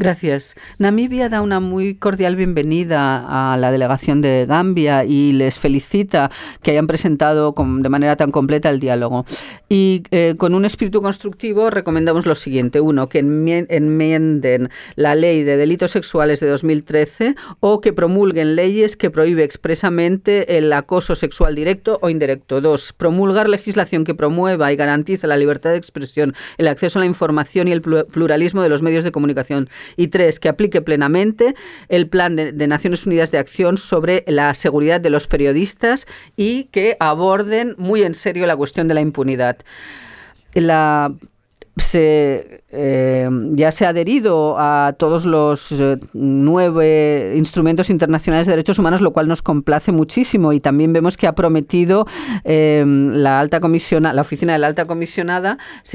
Gracias. Namibia da una muy cordial bienvenida a la delegación de Gambia y les felicita que hayan presentado de manera tan completa el diálogo. Y con un espíritu constructivo recomendamos lo siguiente. Uno, que enmienden la ley de delitos sexuales de 2013 o que promulguen leyes que prohíbe expresamente el acoso sexual directo o indirecto. Dos, promulgar legislación que promueva y garantice la libertad de expresión, el acceso a la información y el pluralismo de los medios de comunicación. Y tres, que aplique plenamente el Plan de Naciones Unidas de Acción sobre la seguridad de los periodistas y que aborden muy en serio la cuestión de la impunidad. Ya se ha adherido a todos los 9 instrumentos internacionales de derechos humanos, lo cual nos complace muchísimo, y también vemos que ha prometido la oficina de la alta comisionada